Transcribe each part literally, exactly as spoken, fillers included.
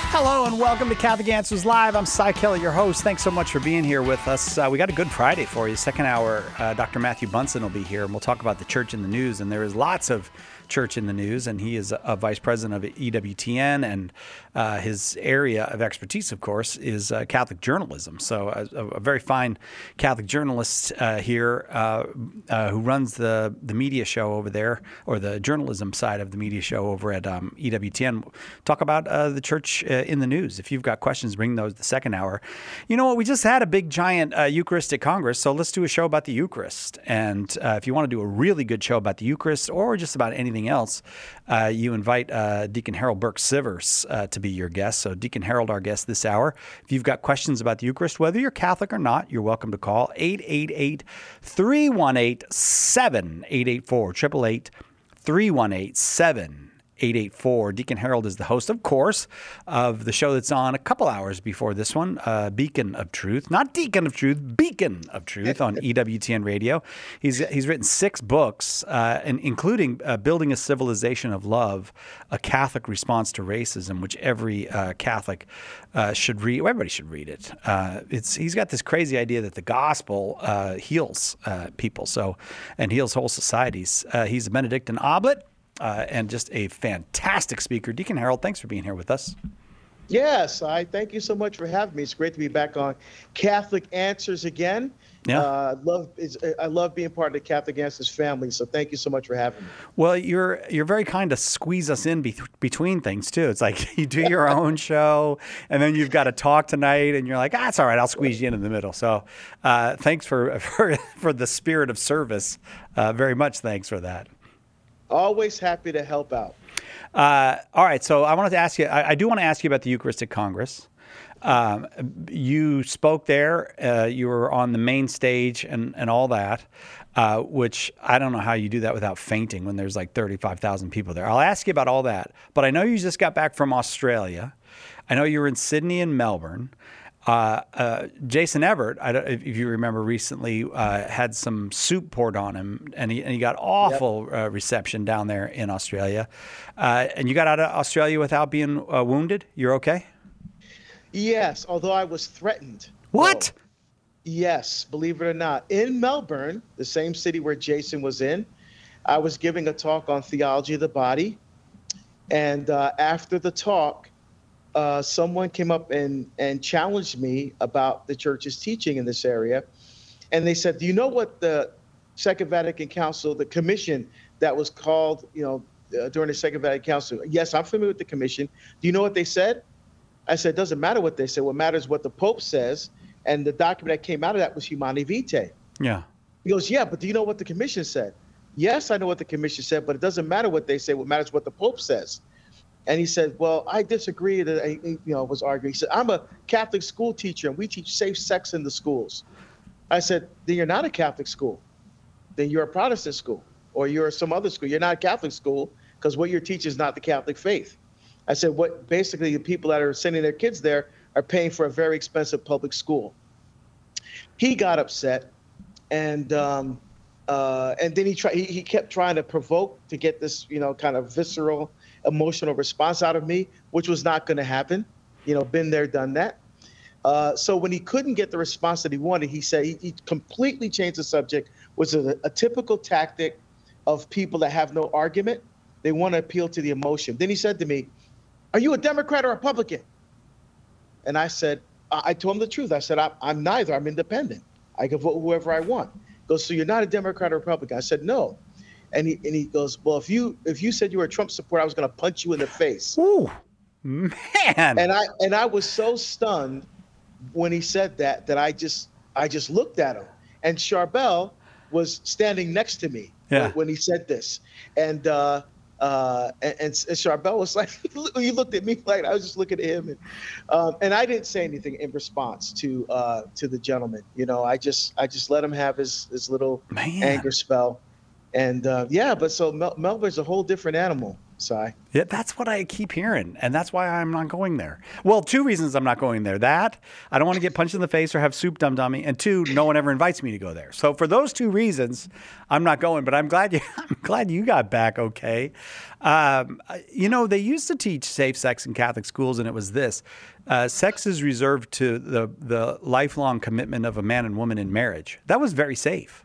Hello and welcome to Catholic Answers Live. I'm Cy Kelly, your host. Thanks so much for being here with us. Uh, we got a Good Friday for you. Second hour, uh, Doctor Matthew Bunson will be here, and we'll talk about the church in the news. And there is lots of church in the news, and he is a, a vice president of E W T N, and uh, his area of expertise, of course, is uh, Catholic journalism. So a, a very fine Catholic journalist uh, here uh, uh, who runs the, the media show over there, or the journalism side of the media show over at um, E W T N. Talk about uh, the church uh, in the news. If you've got questions, bring those the second hour. You know what? We just had a big, giant uh, Eucharistic Congress, so let's do a show about the Eucharist. And uh, if you want to do a really good show about the Eucharist or just about anything else, uh, you invite uh, Deacon Harold Burke-Sivers uh, to be your guest. So Deacon Harold, our guest this hour. If you've got questions about the Eucharist, whether you're Catholic or not, you're welcome to call eight eight eight, three one eight, seven eight eight four, eight eight eight, three one eight, seven eight eight four. Deacon Harold is the host, of course, of the show that's on a couple hours before this one, uh, Beacon of Truth. Not Deacon of Truth, Beacon of Truth on E W T N Radio. He's he's written six books, uh, and including uh, Building a Civilization of Love, a Catholic Response to Racism, which every uh, Catholic uh, should read. Well, everybody should read it. Uh, it's He's got this crazy idea that the gospel uh, heals uh, people, so and heals whole societies. Uh, he's a Benedictine oblate. Uh, and just a fantastic speaker. Deacon Harold, thanks for being here with us. Yes, I thank you so much for having me. It's great to be back on Catholic Answers again. Yeah, uh, love is I love being part of the Catholic Answers family. So thank you so much for having me. Well, you're you're very kind to squeeze us in be- between things too. It's like you do your own show, and then you've got to talk tonight, and you're like, ah, it's all right. I'll squeeze you in in the middle. So, uh, thanks for, for for the spirit of service. Uh, very much thanks for that. Always happy to help out. Uh, all right, so I wanted to ask you, I, I do want to ask you about the Eucharistic Congress. Um, you spoke there, uh, you were on the main stage and, and all that, uh, which I don't know how you do that without fainting when there's like thirty-five thousand people there. I'll ask you about all that, but I know you just got back from Australia. I know you were in Sydney and Melbourne. Uh, uh, Jason Everett, I don't, if you remember recently, uh, had some soup poured on him, and he and he got awful yep. uh, reception down there in Australia. Uh, and you got out of Australia without being uh, wounded? You're okay? Yes, although I was threatened. What? Oh, yes, believe it or not. In Melbourne, the same city where Jason was in, I was giving a talk on theology of the body. And uh, after the talk, Uh, someone came up and, and challenged me about the church's teaching in this area. And they said, do you know what the Second Vatican Council, the commission that was called, you know, uh, during the Second Vatican Council? Yes, I'm familiar with the commission. Do you know what they said? I said, it doesn't matter what they said. What matters is what the Pope says. And the document that came out of that was Humanae Vitae. Yeah. He goes, yeah, but do you know what the commission said? Yes, I know what the commission said, but it doesn't matter what they say. What matters is what the Pope says. And he said, well, I disagree. That I, you know, was arguing. He said, I'm a Catholic school teacher, and we teach safe sex in the schools. I said, then you're not a Catholic school. Then you're a Protestant school, or you're some other school. You're not a Catholic school because what you're teaching is not the Catholic faith. I said, what basically the people that are sending their kids there are paying for a very expensive public school. He got upset, and um, uh, and then he tried. He, he kept trying to provoke to get this, you know, kind of visceral, emotional response out of me, which was not going to happen. You know, been there, done that. Uh, so when he couldn't get the response that he wanted, he said he, he completely changed the subject, which is a, a typical tactic of people that have no argument. They want to appeal to the emotion. Then he said to me, are you a Democrat or Republican? And I said, I, I told him the truth. I said, I, I'm neither. I'm independent. I can vote whoever I want. He goes, so you're not a Democrat or Republican? I said, no. And he and he goes, well, if you if you said you were a Trump supporter, I was going to punch you in the face. Ooh, man. And I and I was so stunned when he said that that I just I just looked at him. And Charbel was standing next to me yeah. when, when he said this. And uh, uh, and, and Charbel was like, he looked at me like I was just looking at him. And um, and I didn't say anything in response to uh, to the gentleman. You know, I just I just let him have his his little man. anger spell. And uh, yeah, but so Mel- Melbourne's a whole different animal. Si. Yeah, that's what I keep hearing, and that's why I'm not going there. Well, two reasons I'm not going there. That, I don't want to get punched in the face or have soup dum-dummy, and two, no one ever invites me to go there. So for those two reasons, I'm not going, but I'm glad you I'm glad you got back okay. Um, you know, they used to teach safe sex in Catholic schools, and it was this. Uh, sex is reserved to the, the lifelong commitment of a man and woman in marriage. That was very safe.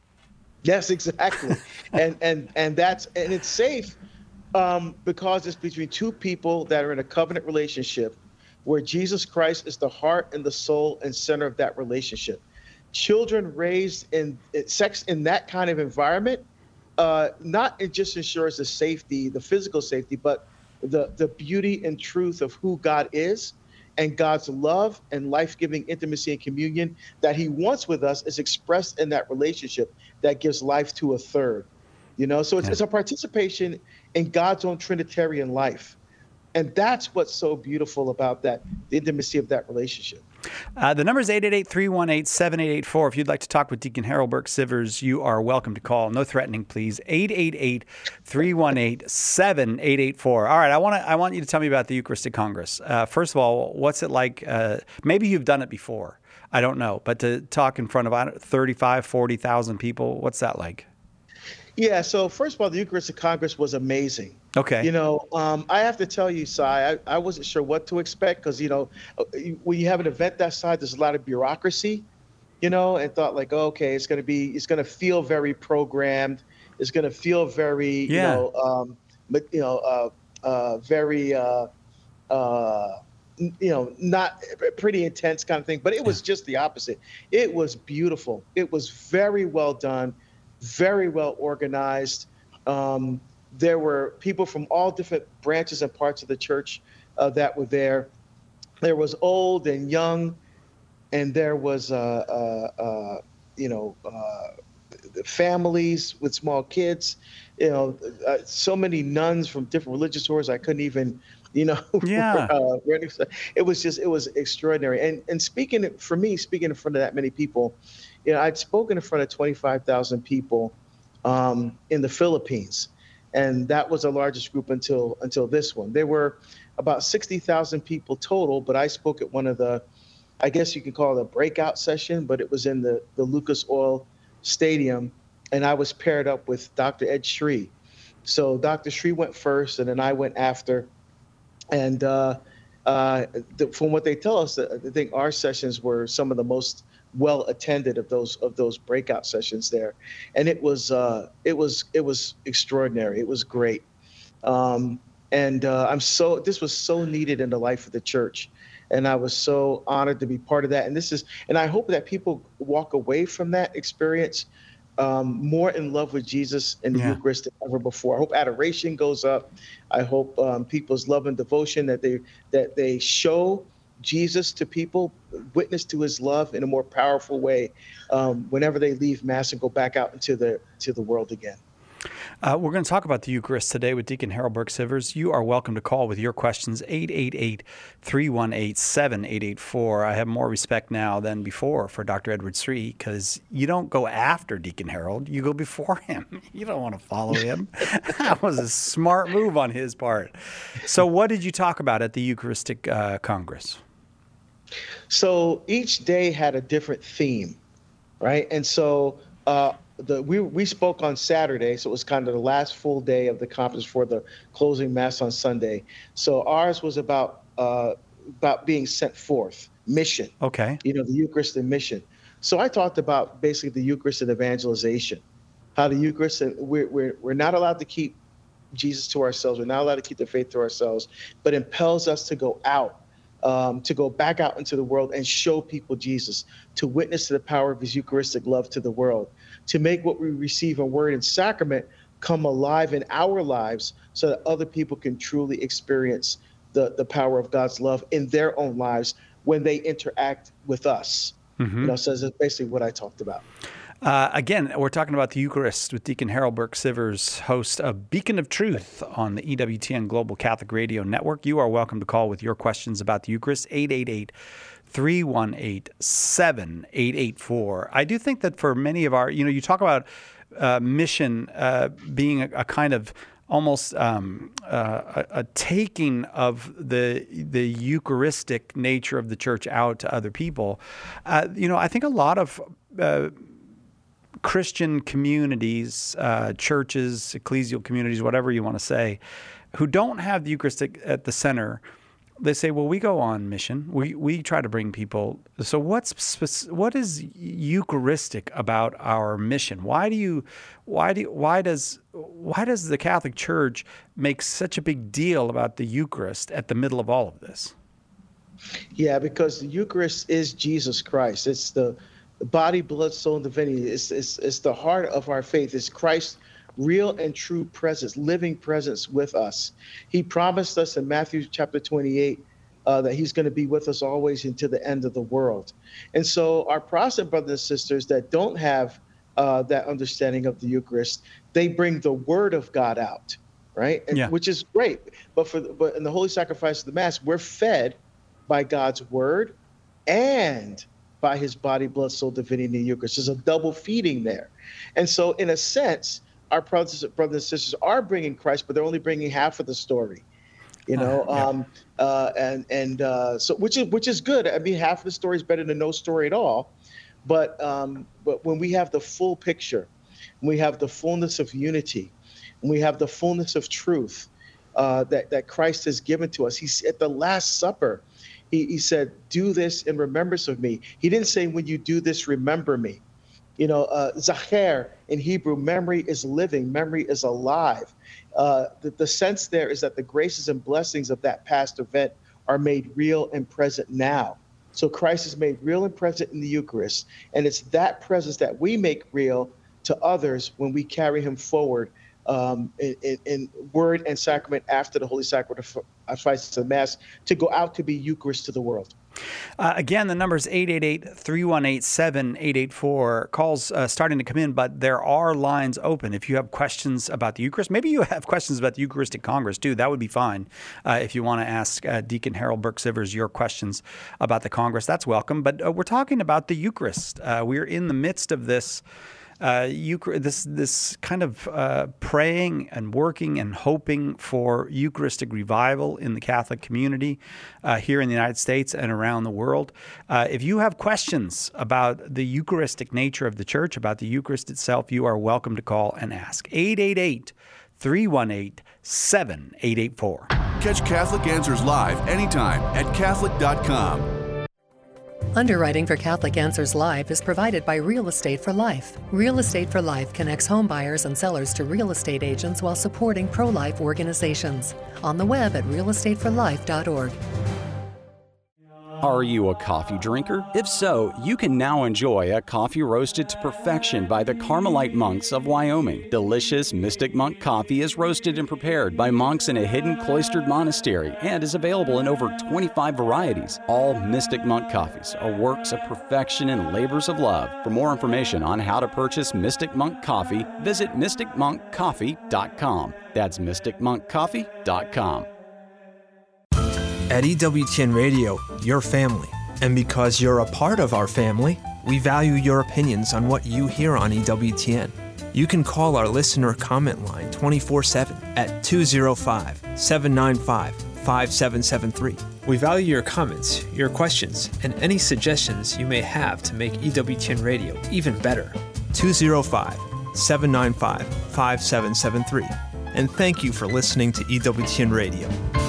Yes, exactly. and and and that's and it's safe um, because it's between two people that are in a covenant relationship where Jesus Christ is the heart and the soul and center of that relationship. Children raised in, in sex in that kind of environment, uh, not it just ensures the safety, the physical safety, but the the beauty and truth of who God is and God's love and life-giving intimacy and communion that he wants with us is expressed in that relationship that gives life to a third. You know, so it's, yeah. it's a participation in God's own Trinitarian life. And that's what's so beautiful about that, the intimacy of that relationship. Uh, the number is eight eight eight, three one eight, seven eight eight four. If you'd like to talk with Deacon Harold Burke-Sivers, you are welcome to call. No threatening, please. eight eight eight, three one eight, seven eight eight four. All right, I want to I want you to tell me about the Eucharistic Congress. Uh, first of all, what's it like? Uh, maybe you've done it before. I don't know. But to talk in front of thirty-five, forty thousand people, what's that like? Yeah, so first of all, the Eucharistic Congress was amazing. Okay. You know, um, I have to tell you, Si, I, I wasn't sure what to expect because, you know, when you have an event that size, there's a lot of bureaucracy, you know, and thought like, oh, okay, it's going to be, it's going to feel very programmed. It's going to feel very, yeah. you know, um, but, you know, uh, uh, very, uh, uh, you know, not pretty intense kind of thing. But it was just the opposite. It was beautiful. It was very well done. Very well organized. Um, there were people from all different branches and parts of the church uh, that were there. There was old and young, and there was, uh, uh, uh, you know, uh, families with small kids. You know, uh, so many nuns from different religious orders. I couldn't even, you know, yeah. uh, it was just, it was extraordinary. And and speaking for me, speaking in front of that many people. You know, I'd spoken in front of twenty-five thousand people um, in the Philippines, and that was the largest group until until this one. There were about sixty thousand people total, but I spoke at one of the, I guess you could call it a breakout session, but it was in the, the Lucas Oil Stadium, and I was paired up with Doctor Ed Sri. So Doctor Sri went first, and then I went after. And uh, uh, the, from what they tell us, I think our sessions were some of the most well attended of those of those breakout sessions there, and it was uh, it was it was extraordinary. It was great, um, and uh, I'm so this was so needed in the life of the church, and I was so honored to be part of that. And this is and I hope that people walk away from that experience um, more in love with Jesus and the yeah. Eucharist than ever before. I hope adoration goes up. I hope um, people's love and devotion that they that they show Jesus to people, witness to his love in a more powerful way um, whenever they leave Mass and go back out into the to the world again. Uh, we're going to talk about the Eucharist today with Deacon Harold Burke-Sivers. You are welcome to call with your questions, eight eight eight, three one eight, seven eight eight four. I have more respect now than before for Doctor Edward Sri because you don't go after Deacon Harold, you go before him. You don't want to follow him. That was a smart move on his part. So what did you talk about at the Eucharistic uh, Congress? So each day had a different theme, right? And so uh, the we we spoke on Saturday, so it was kind of the last full day of the conference for the closing Mass on Sunday. So ours was about uh, about being sent forth, mission. Okay. You know, the Eucharist and mission. So I talked about basically the Eucharist and evangelization, how the Eucharist, we're we're we're not allowed to keep Jesus to ourselves. We're not allowed to keep the faith to ourselves, but impels us to go out. Um, to go back out into the world and show people Jesus, to witness to the power of his Eucharistic love to the world, to make what we receive in word and sacrament come alive in our lives so that other people can truly experience the, the power of God's love in their own lives when they interact with us. Mm-hmm. You know, so that's basically what I talked about. Uh, again, we're talking about the Eucharist with Deacon Harold Burke-Sivers, host of Beacon of Truth on the E W T N Global Catholic Radio Network. You are welcome to call with your questions about the Eucharist, eight eight eight, three one eight, seven eight eight four. I do think that for many of our, you know, you talk about uh, mission uh, being a, a kind of almost um, uh, a, a taking of the the Eucharistic nature of the church out to other people. Uh, you know, I think a lot of uh, Christian communities, uh, churches, ecclesial communities, whatever you want to say, who don't have the Eucharistic at the center, they say, well, we go on mission. We we try to bring people. So what's spec- what is Eucharistic about our mission? Why do you why do why does why does the Catholic Church make such a big deal about the Eucharist at the middle of all of this? Yeah, because the Eucharist is Jesus Christ. It's the body, blood, soul, and divinity. It's it's, it's the heart of our faith. It's Christ. Real and true presence, living presence with us. He promised us in Matthew chapter twenty-eight uh, that he's going to be with us always into the end of the world. And so our Protestant brothers and sisters that don't have uh, that understanding of the Eucharist, they bring the word of God out, right? And, yeah. Which is great. But for the, but in the holy sacrifice of the Mass, we're fed by God's word and by his body, blood, soul, divinity in the Eucharist. There's a double feeding there. And so in a sense, our brothers, brothers and sisters are bringing Christ, but they're only bringing half of the story, you know. Uh, yeah. um, uh, and and uh, so which is which is good. I mean, half of the story is better than no story at all. But um, but when we have the full picture, when we have the fullness of unity, when we have the fullness of truth uh, that that Christ has given to us, he's at the Last Supper. He he said, "Do this in remembrance of me." He didn't say, "When you do this, remember me." You know, uh, Zacher in Hebrew, memory is living, memory is alive. Uh, the, the sense there is that the graces and blessings of that past event are made real and present now. So Christ is made real and present in the Eucharist. And it's that presence that we make real to others when we carry him forward um, in, in, in word and sacrament after the Holy Sacrifice of the Mass to go out to be Eucharist to the world. Uh, again, the number is eight eight eight, three one eight, seven eight eight four. Calls uh, starting to come in, but there are lines open. If you have questions about the Eucharist, maybe you have questions about the Eucharistic Congress too, that would be fine. Uh, if you want to ask uh, Deacon Harold Burke-Sivers your questions about the Congress, that's welcome. But uh, we're talking about the Eucharist. Uh, we're in the midst of this Uh, Euchar- this this kind of uh, praying and working and hoping for Eucharistic revival in the Catholic community uh, here in the United States and around the world. Uh, if you have questions about the Eucharistic nature of the Church, about the Eucharist itself, you are welcome to call and ask. eight eight eight, three one eight, seven eight eight four. Catch Catholic Answers live anytime at Catholic dot com. Underwriting for Catholic Answers Live is provided by Real Estate for Life. Real Estate for Life connects home buyers and sellers to real estate agents while supporting pro-life organizations. On the web at real estate for life dot org. Are you a coffee drinker? If so, you can now enjoy a coffee roasted to perfection by the Carmelite monks of Wyoming. Delicious Mystic Monk coffee is roasted and prepared by monks in a hidden cloistered monastery and is available in over twenty-five varieties. All Mystic Monk coffees are works of perfection and labors of love. For more information on how to purchase Mystic Monk coffee, visit mystic monk coffee dot com. That's mystic monk coffee dot com. At E W T N Radio, your family. And because you're a part of our family, we value your opinions on what you hear on E W T N. You can call our listener comment line twenty-four seven at two oh five, seven nine five, five seven seven three. We value your comments, your questions, and any suggestions you may have to make E W T N Radio even better. two oh five, seven nine five, five seven seven three. And thank you for listening to E W T N Radio.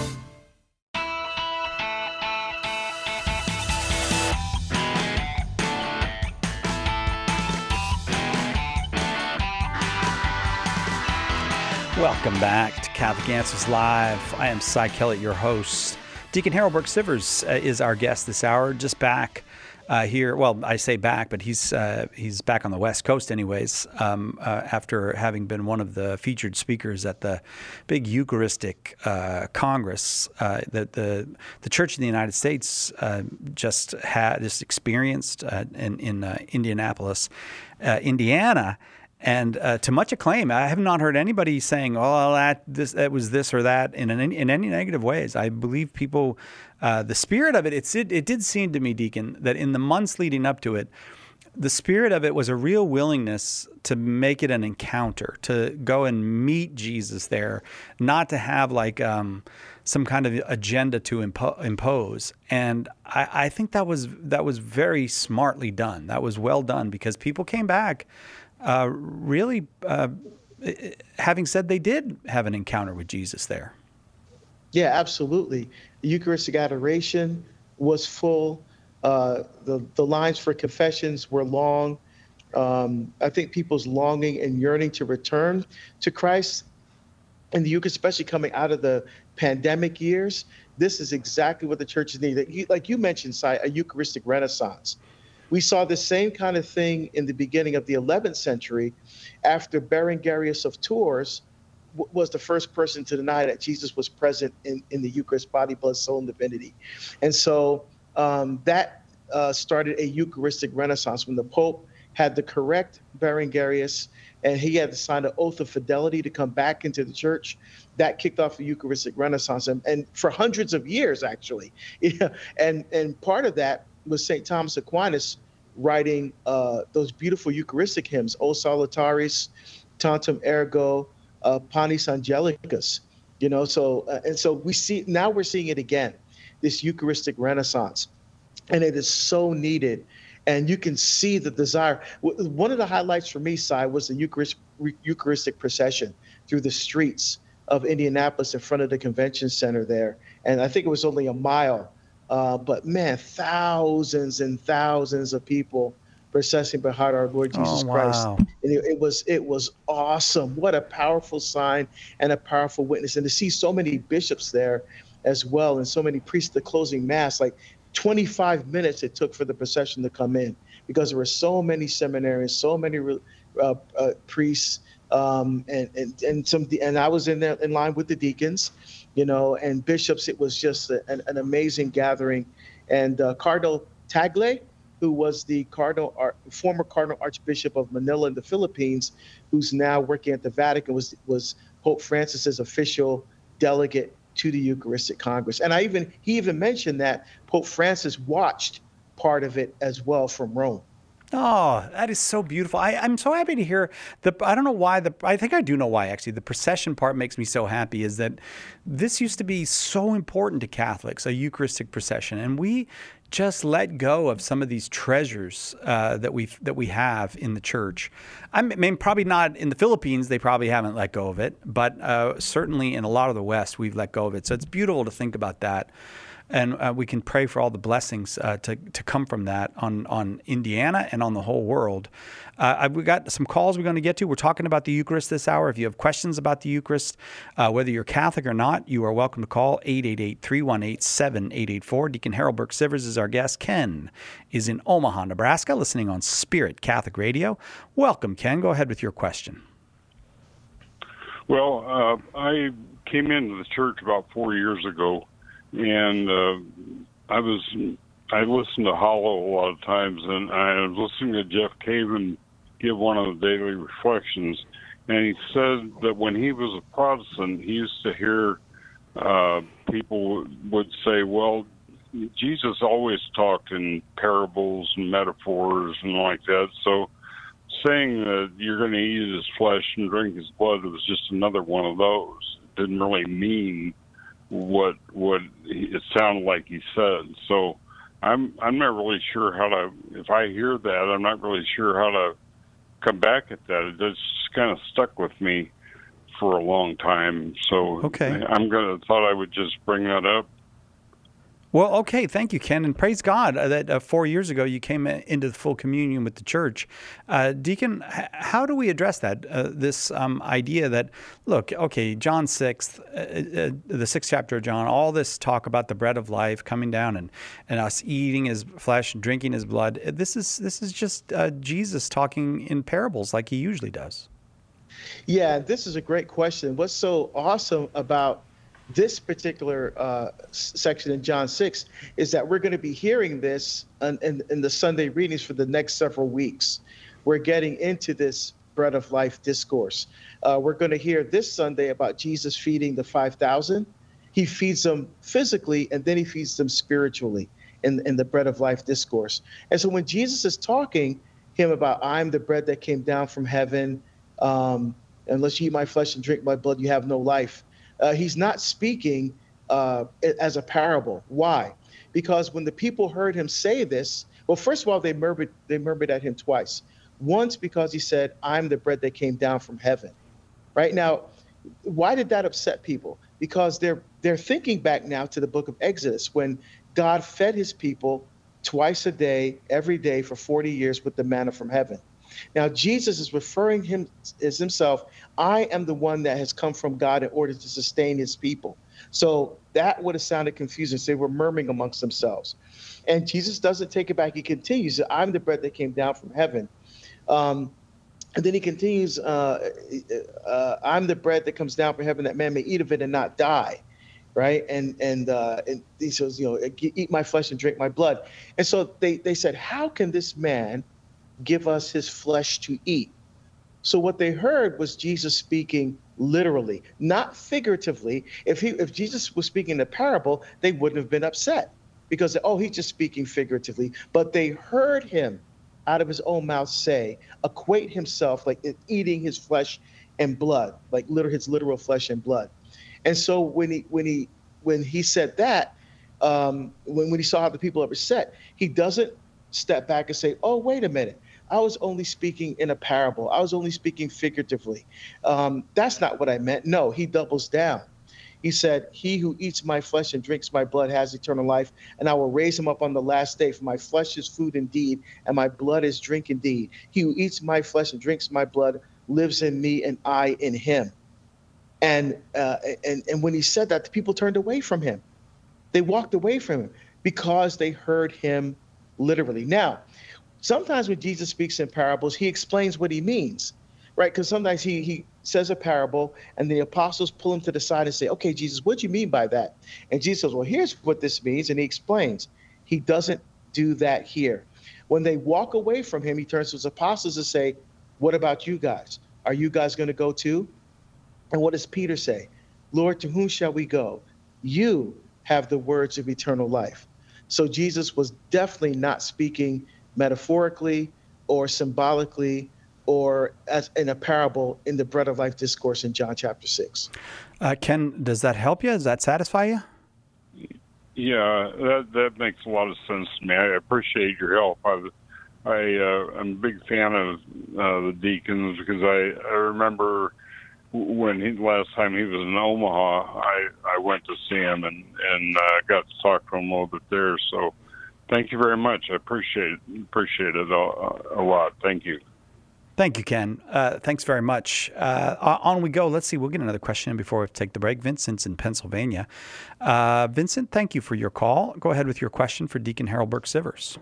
Welcome back to Catholic Answers Live. I am Cy Kellett, your host. Deacon Harold Burke-Sivers uh, is our guest this hour, just back uh, here. Well, I say back, but he's uh, he's back on the West Coast anyways, um, uh, after having been one of the featured speakers at the big Eucharistic uh, Congress uh, that the the Church in the United States uh, just had, just experienced uh, in, in uh, Indianapolis, uh, Indiana. And uh, to much acclaim. I have not heard anybody saying, "Oh, that this that was this or that," in any, in any negative ways. I believe people, uh, the spirit of it, it's, it, it did seem to me, Deacon, that in the months leading up to it, the spirit of it was a real willingness to make it an encounter, to go and meet Jesus there, not to have like um, some kind of agenda to impo- impose. And I, I think that was that was very smartly done. That was well done, because people came back uh, really uh, having said they did have an encounter with Jesus there. Yeah, absolutely. The Eucharistic adoration was full. Uh, the, the lines for confessions were long. Um, I think people's longing and yearning to return to Christ in the Eucharist, especially coming out of the pandemic years, this is exactly what the churches need. Like you mentioned, Si, a Eucharistic renaissance. We saw the same kind of thing in the beginning of the eleventh century after Berengarius of Tours w- was the first person to deny that Jesus was present in, in the Eucharist, body, blood, soul, and divinity. And so um, that uh, started a Eucharistic renaissance when the Pope had the correct Berengarius, and he had to sign an oath of fidelity to come back into the church. That kicked off the Eucharistic Renaissance, and, and for hundreds of years, actually. Yeah. And and part of that was Saint Thomas Aquinas writing uh, those beautiful Eucharistic hymns, O Salutaris, Tantum Ergo, uh, Panis Angelicus. You know, so uh, and so we see now we're seeing it again, this Eucharistic Renaissance, and it is so needed. And you can see the desire. One of the highlights for me, Si, was the Eucharist, Eucharistic procession through the streets of Indianapolis in front of the convention center there. And I think it was only a mile. Uh, but, man, thousands and thousands of people processing behind our Lord Jesus oh, wow. Christ. And it, it was it was awesome. What a powerful sign and a powerful witness. And to see so many bishops there as well, and so many priests at the closing mass, like twenty-five minutes it took for the procession to come in, because there were so many seminarians, so many uh, uh, priests, um, and and and some. And I was in there in line with the deacons, you know, and bishops. It was just a, an, an amazing gathering. And uh, Cardinal Tagle, who was the cardinal, Ar- former Cardinal Archbishop of Manila in the Philippines, who's now working at the Vatican, was was Pope Francis's official delegate to the Eucharistic Congress. And I even he even mentioned that Pope Francis watched part of it as well from Rome. Oh, that is so beautiful. I, I'm so happy to hear the, I don't know why, the. I think I do know why, actually. The procession part makes me so happy, is that this used to be so important to Catholics, a Eucharistic procession. And we just let go of some of these treasures uh, that we that we have in the church. I mean, probably not in the Philippines, they probably haven't let go of it, but uh, certainly in a lot of the West, we've let go of it. So it's beautiful to think about that. And uh, we can pray for all the blessings uh, to to come from that on, on Indiana and on the whole world. Uh, we got some calls we're going to get to. We're talking about the Eucharist this hour. If you have questions about the Eucharist, uh, whether you're Catholic or not, you are welcome to call eight eight eight, three one eight, seven eight eight four. Deacon Harold Burke Sivers is our guest. Ken is in Omaha, Nebraska, listening on Spirit Catholic Radio. Welcome, Ken. Go ahead with your question. Well, uh, I came into the church about four years ago. And uh, I was, I listened to Hollow a lot of times, and I was listening to Jeff Cavin give one of the daily reflections, and he said that when he was a Protestant, he used to hear uh, people would say, well, Jesus always talked in parables and metaphors and like that, so saying that you're going to eat his flesh and drink his blood was just another one of those. It didn't really mean what what it sounded like he said. So I'm I'm not really sure how to, if I hear that, I'm not really sure how to come back at that. It just kind of stuck with me for a long time. So okay. I'm gonna thought I would just bring that up. Well, okay, thank you, Ken, and praise God that uh, four years ago you came into the full communion with the church. Uh, Deacon, h- how do we address that, uh, this um, idea that, look, okay, John six, uh, uh, the sixth chapter of John, all this talk about the bread of life coming down and, and us eating his flesh and drinking his blood, this is this is just uh, Jesus talking in parables like he usually does. Yeah, this is a great question. What's so awesome about this particular uh, section in John six is that we're going to be hearing this in, in, in the Sunday readings for the next several weeks. We're getting into this bread of life discourse. Uh, we're going to hear this Sunday about Jesus feeding the five thousand. He feeds them physically, and then he feeds them spiritually in, in the bread of life discourse. And so when Jesus is talking, him about, I'm the bread that came down from heaven. Um, unless you eat my flesh and drink my blood, you have no life. Uh, he's not speaking uh, as a parable. Why? Because when the people heard him say this, well, first of all, they murmured, they murmured at him twice. Once because he said, I'm the bread that came down from heaven. Right now, why did that upset people? Because they're they're thinking back now to the book of Exodus, when God fed his people twice a day, every day for forty years with the manna from heaven. Now, Jesus is referring him as himself, I am the one that has come from God in order to sustain his people. So that would have sounded confusing. So they were murmuring amongst themselves. And Jesus doesn't take it back. He continues, I'm the bread that came down from heaven. Um, and then he continues, uh, uh, I'm the bread that comes down from heaven that man may eat of it and not die. Right. And and, uh, and he says, you know, eat my flesh and drink my blood. And so they, they said, how can this man give us his flesh to eat? So what they heard was Jesus speaking literally, not figuratively. If he if Jesus was speaking in a parable, they wouldn't have been upset because, oh, he's just speaking figuratively. But they heard him out of his own mouth say, equate himself like eating his flesh and blood, like literal his literal flesh and blood. And so when he when he when he said that, um, when when he saw how the people were upset, he doesn't step back and say, "Oh, wait a minute, I was only speaking in a parable. I was only speaking figuratively. Um, that's not what I meant." No, he doubles down. He said, "He who eats my flesh and drinks my blood has eternal life, and I will raise him up on the last day. For my flesh is food indeed, and my blood is drink indeed. He who eats my flesh and drinks my blood lives in me, and I in him." And uh, and and when he said that, the people turned away from him. They walked away from him because they heard him literally. Now, sometimes when Jesus speaks in parables, he explains what he means, right? Because sometimes he he says a parable and the apostles pull him to the side and say, "Okay, Jesus, what do you mean by that?" And Jesus says, "Well, here's what this means." And he explains. He doesn't do that here. When they walk away from him, he turns to his apostles and say, "What about you guys? Are you guys going to go too?" And what does Peter say? "Lord, to whom shall we go? You have the words of eternal life." So Jesus was definitely not speaking metaphorically or symbolically or as in a parable in the bread of life discourse in John chapter six. Uh, Ken, does that help you? Does that satisfy you? Yeah, that that makes a lot of sense to me. I appreciate your help. I, I uh, I'm a big fan of uh, the deacons because I, I remember when he last time he was in Omaha, I, I went to see him and and uh, got to talk to him a little bit there. So, thank you very much. I appreciate it, appreciate it a, a lot. Thank you. Thank you, Ken. Uh, thanks very much. Uh, on we go. Let's see. We'll get another question in before we take the break. Vincent's in Pennsylvania. Uh, Vincent, thank you for your call. Go ahead with your question for Deacon Harold Burke-Sivers.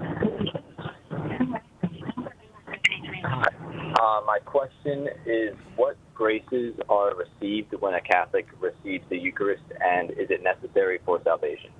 Uh, my question is, what graces are received when a Catholic receives the Eucharist, and is it necessary for salvation?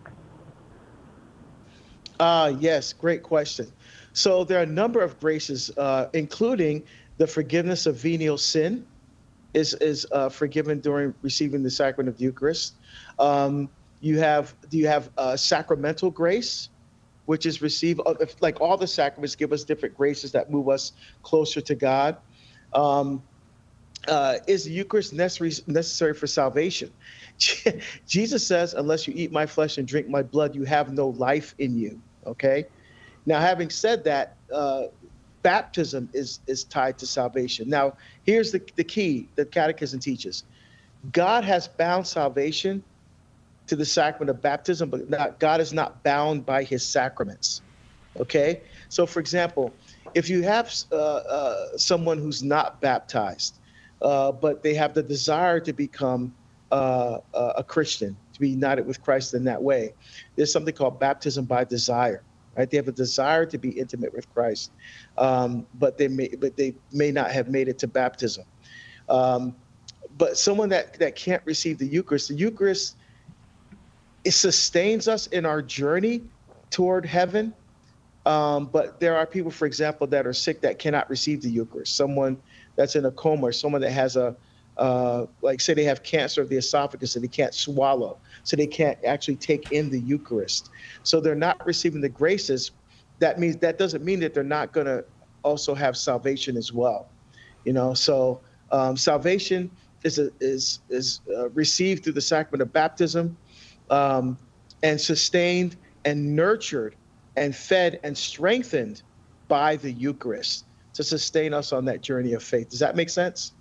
Uh, yes, great question. So there are a number of graces, uh, including the forgiveness of venial sin is, is uh, forgiven during receiving the sacrament of the Eucharist. Um, you have, you have uh, sacramental grace, which is received, like all the sacraments give us different graces that move us closer to God. Um, uh, is the Eucharist necessary, necessary for salvation? Jesus says, unless you eat my flesh and drink my blood, you have no life in you, okay? Now, having said that, uh, baptism is, is tied to salvation. Now, here's the, the key that Catechism teaches. God has bound salvation to the sacrament of baptism, but not, God is not bound by his sacraments, okay? So, for example, if you have uh, uh, someone who's not baptized, uh, but they have the desire to become uh, a Christian, to be united with Christ in that way, there's something called baptism by desire, right? They have a desire to be intimate with Christ, um, but they may, but they may not have made it to baptism. Um, but someone that, that can't receive the Eucharist, the Eucharist, it sustains us in our journey toward heaven. Um, but there are people, for example, that are sick that cannot receive the Eucharist. Someone that's in a coma, or someone that has a, uh, like say they have cancer of the esophagus and they can't swallow, so they can't actually take in the Eucharist. So they're not receiving the graces. That means that doesn't mean that they're not going to also have salvation as well. You know, so um, salvation is a, is is uh, received through the sacrament of baptism, um, and sustained and nurtured and fed and strengthened by the Eucharist to sustain us on that journey of faith. Does that make sense?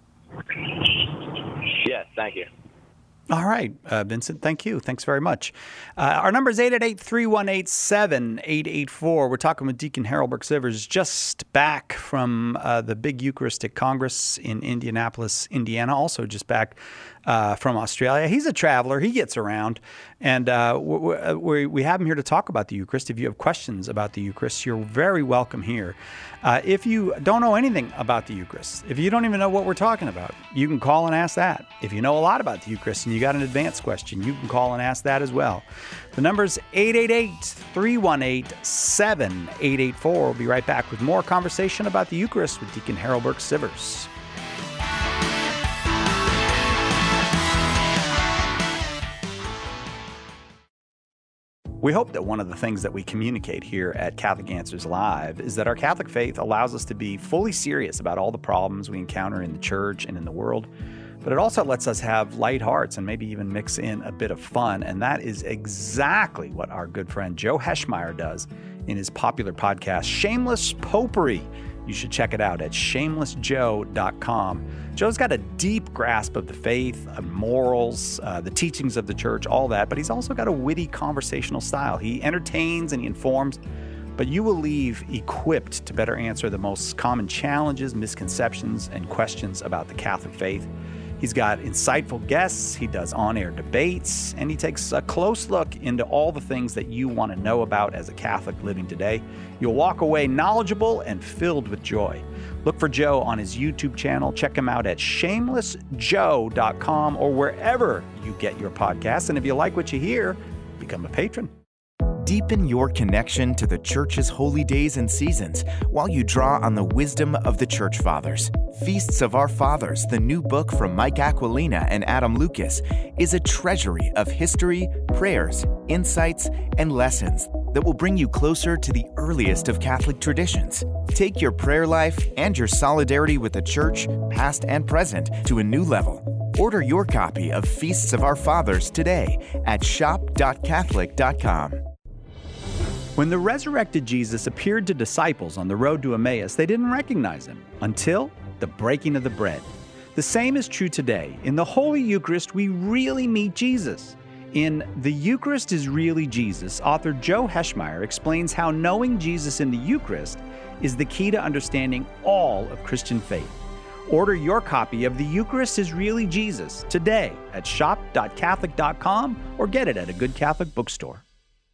Yes, thank you. All right, uh, Vincent, thank you. Thanks very much. Uh, our number is eight eight eight, three one eight, seven eight eight four. We're talking with Deacon Harold Burke-Sivers, just back from uh, the big Eucharistic Congress in Indianapolis, Indiana, also just back uh, from Australia. He's a traveler. He gets around, and uh, we, we, we have him here to talk about the Eucharist. If you have questions about the Eucharist, you're very welcome here. Uh, if you don't know anything about the Eucharist, if you don't even know what we're talking about, you can call and ask that. If you know a lot about the Eucharist and you got an advanced question, you can call and ask that as well. The number is eight eight eight, three one eight, seven eight eight four. We'll be right back with more conversation about the Eucharist with Deacon Harold Burke-Sivers. We hope that one of the things that we communicate here at Catholic Answers Live is that our Catholic faith allows us to be fully serious about all the problems we encounter in the church and in the world, but it also lets us have light hearts and maybe even mix in a bit of fun, and that is exactly what our good friend Joe Heschmeyer does in his popular podcast, Shameless Popery. You should check it out at shameless joe dot com. Joe's got a deep grasp of the faith, of morals, uh, the teachings of the church, all that, but he's also got a witty conversational style. He entertains and he informs, but you will leave equipped to better answer the most common challenges, misconceptions, and questions about the Catholic faith. He's got insightful guests, he does on-air debates, and he takes a close look into all the things that you want to know about as a Catholic living today. You'll walk away knowledgeable and filled with joy. Look for Joe on his YouTube channel. Check him out at shameless joe dot com or wherever you get your podcasts. And if you like what you hear, become a patron. Deepen your connection to the Church's holy days and seasons while you draw on the wisdom of the Church Fathers. Feasts of Our Fathers, the new book from Mike Aquilina and Adam Lucas, is a treasury of history, prayers, insights, and lessons that will bring you closer to the earliest of Catholic traditions. Take your prayer life and your solidarity with the Church, past and present, to a new level. Order your copy of Feasts of Our Fathers today at shop dot catholic dot com. When the resurrected Jesus appeared to disciples on the road to Emmaus, they didn't recognize him until the breaking of the bread. The same is true today. In the Holy Eucharist, we really meet Jesus. In The Eucharist is Really Jesus, author Joe Heschmeyer explains how knowing Jesus in the Eucharist is the key to understanding all of Christian faith. Order your copy of The Eucharist is Really Jesus today at shop dot catholic dot com or get it at a good Catholic bookstore.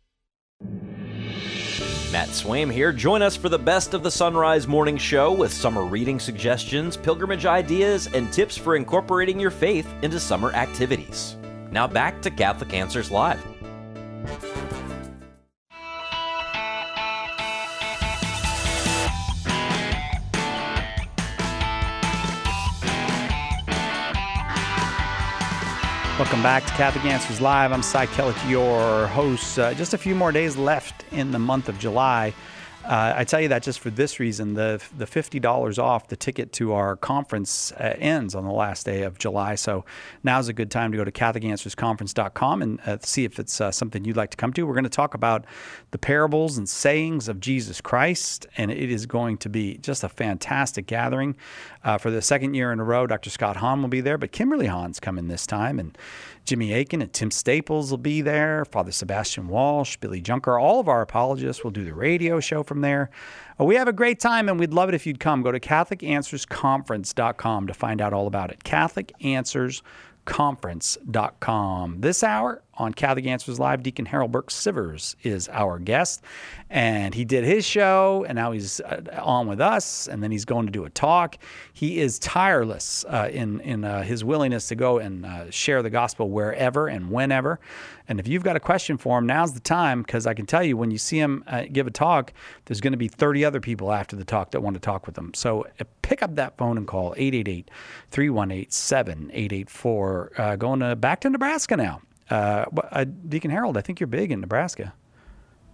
Matt Swaim here. Join us for the best of the Sunrise Morning Show with summer reading suggestions, pilgrimage ideas, and tips for incorporating your faith into summer activities. Now back to Catholic Answers Live. Welcome back to Catholic Answers Live. I'm Cy Kellett, your host. Uh, just a few more days left in the month of July. Uh, I tell you that just for this reason. The the fifty dollars off the ticket to our conference uh, ends on the last day of July. So now's a good time to go to catholic answers conference dot com and uh, see if it's uh, something you'd like to come to. We're going to talk about the parables and sayings of Jesus Christ, and it is going to be just a fantastic gathering. Uh, for the second year in a row, Doctor Scott Hahn will be there, but Kimberly Hahn's coming this time, and Jimmy Aiken and Tim Staples will be there, Father Sebastian Walsh, Billy Junker, all of our apologists will do the radio show from there. Uh, we have a great time, and we'd love it if you'd come. Go to catholic answers conference dot com to find out all about it. catholic answers conference dot com. This hour on Catholic Answers Live, Deacon Harold Burke-Sivers is our guest, and he did his show, and now he's uh, on with us, and then he's going to do a talk. He is tireless uh, in in uh, his willingness to go and uh, share the gospel wherever and whenever. And if you've got a question for him, now's the time, because I can tell you when you see him uh, give a talk, there's going to be thirty other people after the talk that want to talk with him. So uh, pick up that phone and call eight eight eight, three one eight, seven eight eight four. Uh, going to, back to Nebraska now. Uh, uh, Deacon Harold, I think you're big in Nebraska.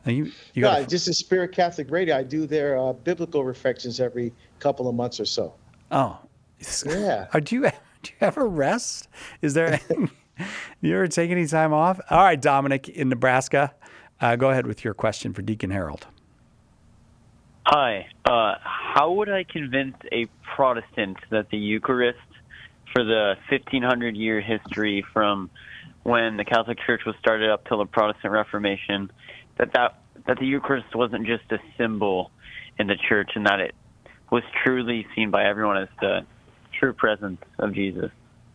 You, you no, gotta... just in Spirit Catholic Radio, I do their uh, biblical reflections every couple of months or so. Oh, yeah. Are, do you do you ever rest? Is there? Do you ever take any time off? All right, Dominic in Nebraska, uh, go ahead with your question for Deacon Harold. Hi. Uh, how would I convince a Protestant that the Eucharist, for the fifteen hundred year history from when the Catholic Church was started up till the Protestant Reformation, that, that that the Eucharist wasn't just a symbol in the church and that it was truly seen by everyone as the true presence of Jesus?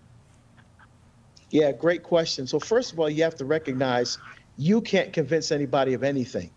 Yeah, great question. So first of all, you have to recognize you can't convince anybody of anything.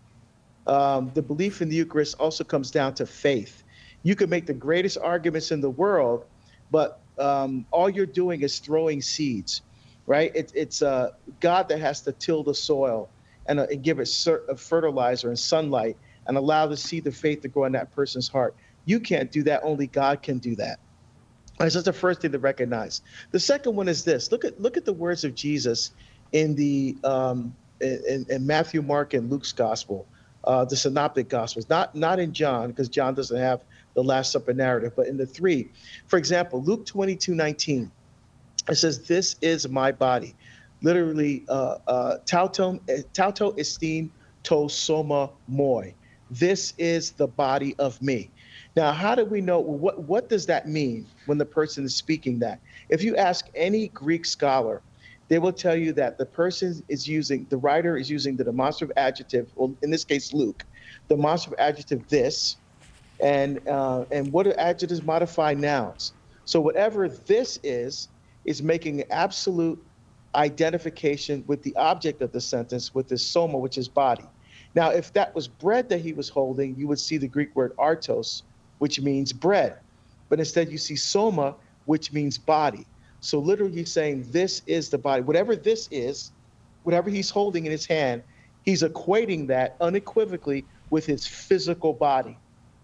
Um, the belief in the Eucharist also comes down to faith. You can make the greatest arguments in the world, but um, all you're doing is throwing seeds, right? It, it's uh, God that has to till the soil and, uh, and give it cert- uh, fertilizer and sunlight and allow the seed of faith to grow in that person's heart. You can't do that. Only God can do that. That's just the first thing to recognize. The second one is this. Look at look at the words of Jesus in the um, in, in Matthew, Mark, and Luke's gospel, uh, the synoptic gospels. Not not in John, because John doesn't have the Last Supper narrative, but in the three. For example, Luke twenty-two nineteen. It says, "This is my body." Literally, uh, uh, tauto tauto estin to soma moi. This is the body of me. Now, how do we know, what, what does that mean when the person is speaking that? If you ask any Greek scholar, they will tell you that the person is using, the writer is using the demonstrative adjective, well, in this case, Luke, the demonstrative adjective this, and uh, and what do adjectives modify nouns? So whatever this is, is making an absolute identification with the object of the sentence, with the soma, which is body. Now, if that was bread that he was holding, you would see the Greek word artos, which means bread. But instead you see soma, which means body. So literally he's saying this is the body. Whatever this is, whatever he's holding in his hand, he's equating that unequivocally with his physical body.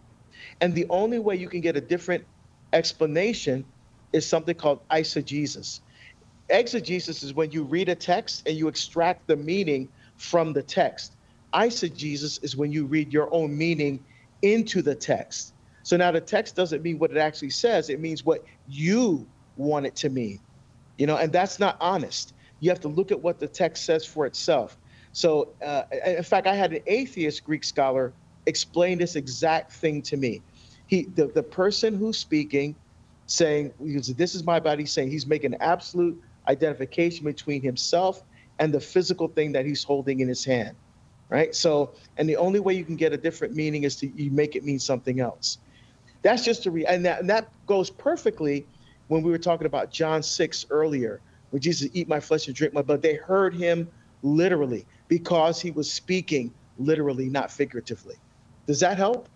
And the only way you can get a different explanation is something called eisegesis. Exegesis is when you read a text and you extract the meaning from the text. Eisegesis is when you read your own meaning into the text. So now the text doesn't mean what it actually says. It means what you want it to mean, you know, and that's not honest. You have to look at what the text says for itself. So uh, in fact, I had an atheist Greek scholar explain this exact thing to me. He, the, the person who's speaking, saying, this is my body, saying he's making absolute identification between himself and the physical thing that he's holding in his hand, right? So, and the only way you can get a different meaning is to you make it mean something else. That's just a re- and that and that goes perfectly when we were talking about John six earlier, when Jesus said, "Eat my flesh and drink my blood." They heard him literally because he was speaking literally, not figuratively. Does that help?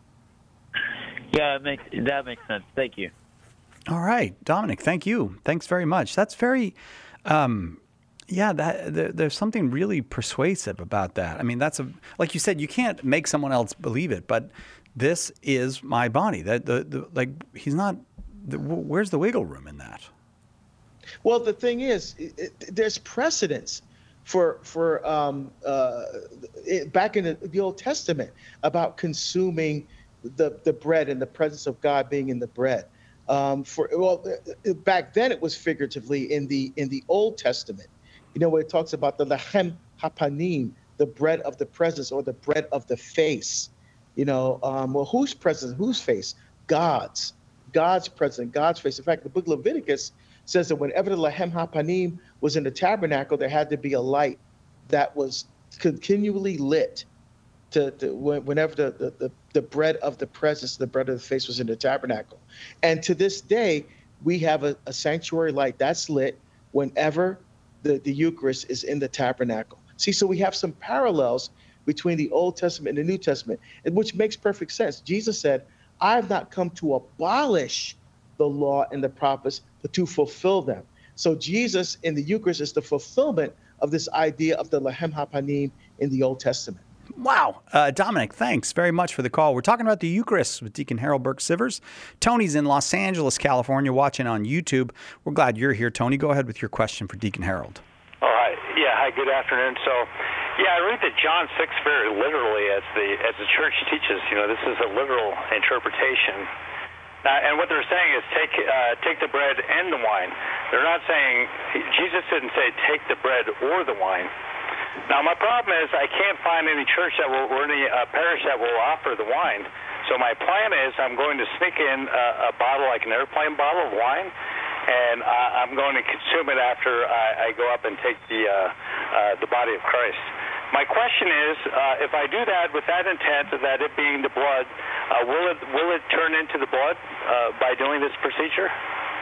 Yeah, it makes that makes sense. Thank you. All right, Dominic. Thank you. Thanks very much. That's very. Um, Yeah, that there, there's something really persuasive about that. I mean, that's a like you said, you can't make someone else believe it, but this is my body. That the, the like he's not. The, where's the wiggle room in that? Well, the thing is, it, it, there's precedence for for um, uh, it, back in the, the Old Testament about consuming the the bread and the presence of God being in the bread. Um, for well, back then it was figuratively in the in the Old Testament. You know, where it talks about the lechem hapanim, the bread of the presence or the bread of the face. You know, um, well, whose presence, whose face? God's. God's presence, God's face. In fact, the book of Leviticus says that whenever the lechem hapanim was in the tabernacle, there had to be a light that was continually lit to, to whenever the, the, the, the bread of the presence, the bread of the face was in the tabernacle. And to this day, we have a, a sanctuary light that's lit whenever the, the Eucharist is in the tabernacle. See, so we have some parallels between the Old Testament and the New Testament, which makes perfect sense. Jesus said, I have not come to abolish the law and the prophets, but to fulfill them. So Jesus in the Eucharist is the fulfillment of this idea of the lechem hapanim in the Old Testament. Wow. Uh, Dominic, thanks very much for the call. We're talking about the Eucharist with Deacon Harold Burke-Sivers. Tony's in Los Angeles, California, watching on YouTube. We're glad you're here, Tony. Go ahead with your question for Deacon Harold. All right. Yeah, hi, good afternoon. So, Yeah, I read that John six very literally, as the as the church teaches. You know, this is a literal interpretation. Uh, and what they're saying is take uh, take the bread and the wine. They're not saying, Jesus didn't say take the bread or the wine. Now, my problem is I can't find any church that will, or any uh, parish that will offer the wine. So my plan is I'm going to sneak in a, a bottle, like an airplane bottle of wine, and uh, I'm going to consume it after I, I go up and take the uh, uh, the body of Christ. My question is, uh, if I do that with that intent of that it being the blood, uh, will it will it turn into the blood uh, by doing this procedure?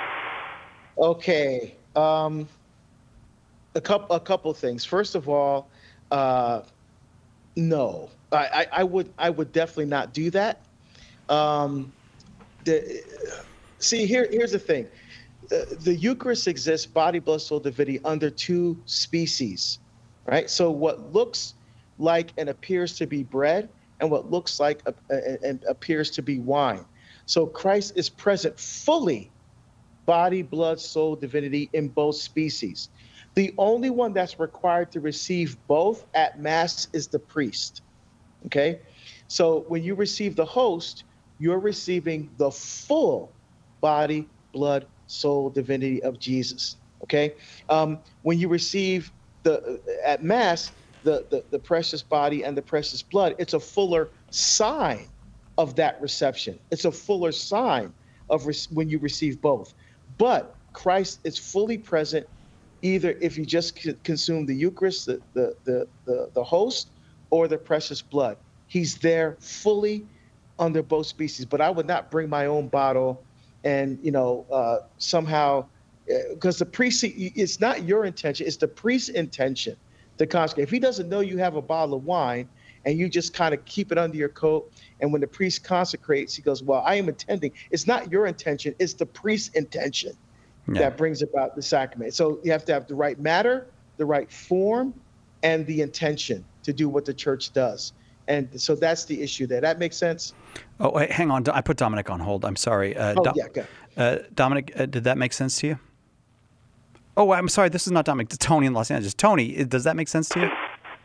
Okay, um, a couple a couple things. First of all, uh, no, I, I, I would I would definitely not do that. Um, the, see, here here's the thing: the, the Eucharist exists, body, blood, soul, divinity, under two species. Right. So what looks like and appears to be bread and what looks like a, a, and appears to be wine. So Christ is present fully, body, blood, soul, divinity in both species. The only one that's required to receive both at Mass is the priest. OK, so when you receive the host, you're receiving the full body, blood, soul, divinity of Jesus. OK, um, when you receive The, at Mass, the, the, the precious body and the precious blood, it's a fuller sign of that reception. It's a fuller sign of re- when you receive both. But Christ is fully present, either if you just c- consume the Eucharist, the, the, the, the, the host, or the precious blood. He's there fully under both species. But I would not bring my own bottle and, you know, uh, somehow... Because the priest, it's not your intention, it's the priest's intention to consecrate. If he doesn't know you have a bottle of wine and you just kind of keep it under your coat, and when the priest consecrates, he goes, well, I am intending. It's not your intention, it's the priest's intention yeah. that brings about the sacrament. So you have to have the right matter, the right form, and the intention to do what the church does. And so that's the issue there. That makes sense? Oh, wait, hang on. I put Dominic on hold. I'm sorry. Uh, oh, Dom- yeah, go uh, Dominic, uh, did that make sense to you? Oh, I'm sorry. This is not Dominic. It's Tony in Los Angeles. Tony, does that make sense to you?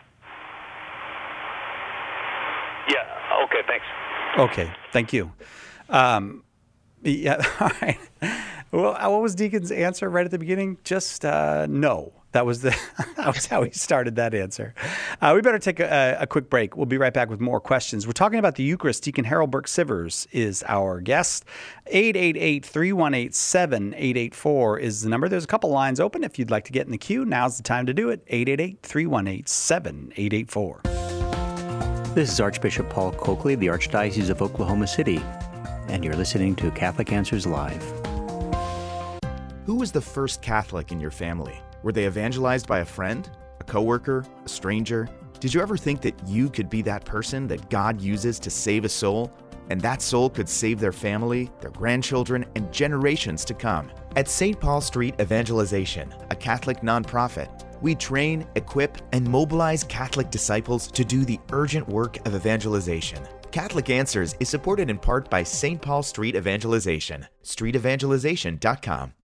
Yeah. Okay. Thanks. Okay. Thank you. Um, yeah. All right. Well, what was Deacon's answer right at the beginning? Just uh, no. That was the that was how he started that answer. Uh, we better take a, a quick break. We'll be right back with more questions. We're talking about the Eucharist. Deacon Harold Burke-Sivers is our guest. eight eight eight, three one eight, seven eight eight four is the number. There's a couple lines open if you'd like to get in the queue. Now's the time to do it. eight eight eight, three one eight, seven eight eight four. This is Archbishop Paul Coakley of the Archdiocese of Oklahoma City, and you're listening to Catholic Answers Live. Who was the first Catholic in your family? Were they evangelized by a friend, a coworker, a stranger? Did you ever think that you could be that person that God uses to save a soul? And that soul could save their family, their grandchildren, and generations to come. At Saint Paul Street Evangelization, a Catholic nonprofit, we train, equip, and mobilize Catholic disciples to do the urgent work of evangelization. Catholic Answers is supported in part by Saint Paul Street Evangelization, street evangelization dot com.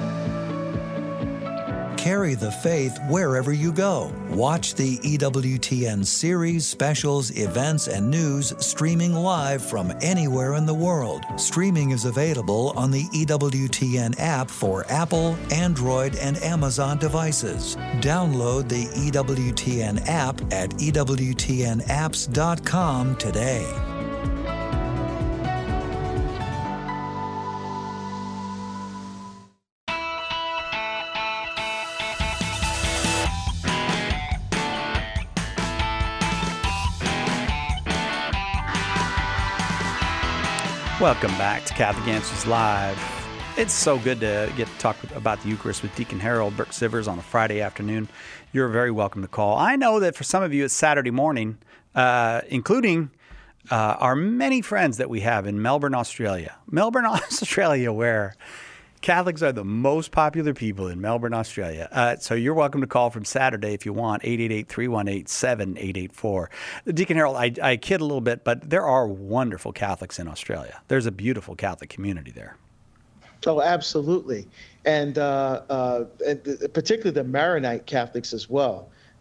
Carry the faith wherever you go. Watch the E W T N series, specials, events, and news streaming live from anywhere in the world. Streaming is available on the E W T N app for Apple, Android, and Amazon devices. Download the E W T N app at E W T N apps dot com today. Welcome back to Catholic Answers Live. It's so good to get to talk about the Eucharist with Deacon Harold Burke-Sivers on a Friday afternoon. You're very welcome to call. I know that for some of you it's Saturday morning, uh, including uh, our many friends that we have in Melbourne, Australia. Melbourne, Australia, where Catholics are the most popular people in Melbourne, Australia. Uh, so you're welcome to call from Saturday if you want, eight eight eight, three one eight, seven eight eight four. Deacon Harold, I, I kid a little bit, but there are wonderful Catholics in Australia. There's a beautiful Catholic community there. Oh, absolutely. And, uh, uh, and particularly the Maronite Catholics as well.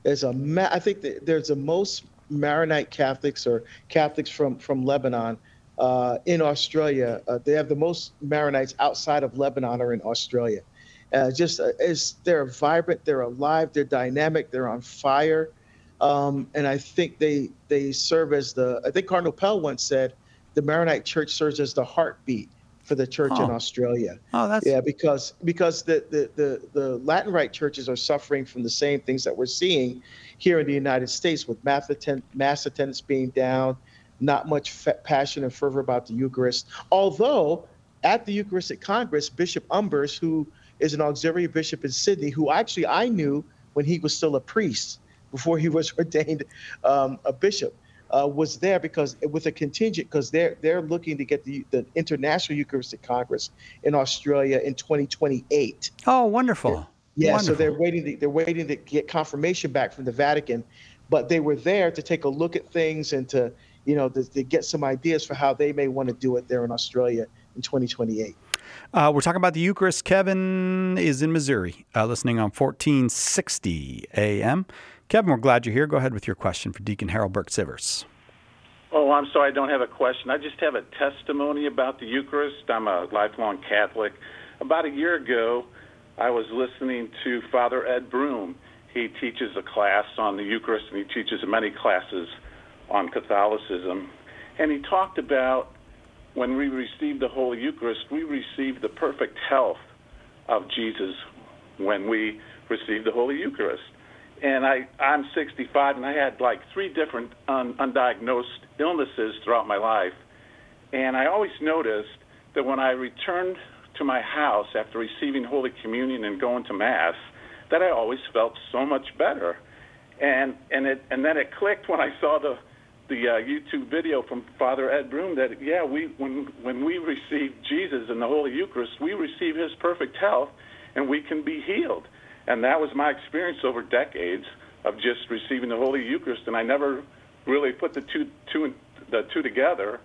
There's a ma- I think that there's the most Maronite Catholics or Catholics from from Lebanon uh, in Australia. Uh, they have the most Maronites outside of Lebanon or in Australia. Uh, just uh, is they're vibrant, they're alive, they're dynamic, they're on fire, um, and I think they they serve as the. I think Cardinal Pell once said, the Maronite Church serves as the heartbeat for the church oh. in Australia. Oh, that's yeah, because because the, the the the Latin Rite churches are suffering from the same things that we're seeing here in the United States, with mass attend- mass attendance being down, not much fe- passion and fervor about the Eucharist. Although at the Eucharistic Congress, Bishop Umbers, who is an auxiliary bishop in Sydney, who actually I knew when he was still a priest before he was ordained um, a bishop, uh, was there because with a contingent, because they're they're looking to get the, the International Eucharistic Congress in Australia in twenty twenty-eight. Oh, wonderful. Yeah, wonderful. So they're waiting to, they're waiting to get confirmation back from the Vatican, but they were there to take a look at things and to, you know, to, to get some ideas for how they may want to do it there in Australia in twenty twenty-eight. Uh, we're talking about the Eucharist. Kevin is in Missouri, uh, listening on fourteen sixty A M. Kevin, we're glad you're here. Go ahead with your question for Deacon Harold Burke-Sivers. Oh, I'm sorry, I don't have a question. I just have a testimony about the Eucharist. I'm a lifelong Catholic. About a year ago, I was listening to Father Ed Broom. He teaches a class on the Eucharist, and he teaches many classes on Catholicism. And he talked about when we receive the Holy Eucharist, we receive the perfect health of Jesus when we receive the Holy Eucharist. And I, I'm sixty-five, and I had like three different un, undiagnosed illnesses throughout my life. And I always noticed that when I returned to my house after receiving Holy Communion and going to Mass, that I always felt so much better. And and it and then it clicked when I saw the the uh, YouTube video from Father Ed Broom that, yeah, we when when we receive Jesus in the Holy Eucharist, we receive his perfect health, and we can be healed. And that was my experience over decades of just receiving the Holy Eucharist, and I never really put the two, two, the two together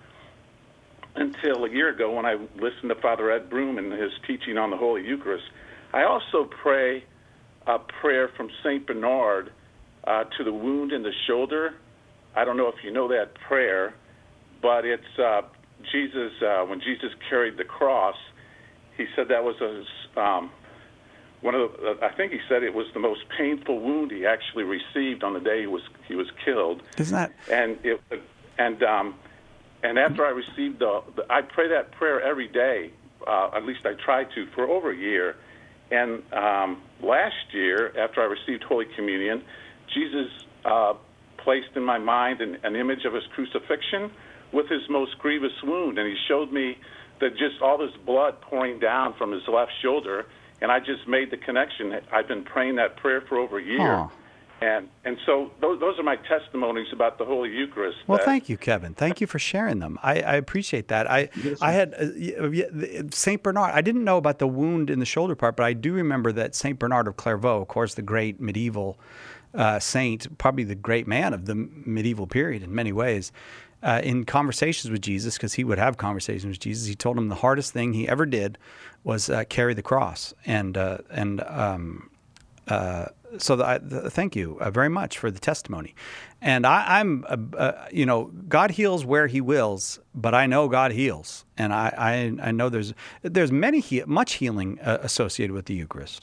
until a year ago when I listened to Father Ed Broom and his teaching on the Holy Eucharist. I also pray a prayer from Saint Bernard uh, to the wound in the shoulder. I don't know if you know that prayer, but it's uh, Jesus, uh, when Jesus carried the cross, he said that was a, um, one of the, uh, I think he said it was the most painful wound he actually received on the day he was he was killed. Isn't that? And it, and um, and after I received the, the, I pray that prayer every day. Uh, at least I try to for over a year. And um, last year, after I received Holy Communion, Jesus uh, placed in my mind an, an image of his crucifixion with his most grievous wound, and he showed me that just all this blood pouring down from his left shoulder. And I just made the connection. I've been praying that prayer for over a year. Oh. And and so those, those are my testimonies about the Holy Eucharist. Well, that, thank you, Kevin. Thank you for sharing them. I, I appreciate that. I yes, I had uh, Saint Bernard. I didn't know about the wound in the shoulder part, but I do remember that Saint Bernard of Clairvaux, of course, the great medieval uh, saint, probably the great man of the medieval period in many ways, uh, in conversations with Jesus, because he would have conversations with Jesus, he told him the hardest thing he ever did was uh, carry the cross. And uh, and um, uh, so the, the, thank you uh, very much for the testimony. And I, I'm, uh, uh, you know, God heals where he wills, but I know God heals. And I, I, I know there's there's many he- much healing uh, associated with the Eucharist.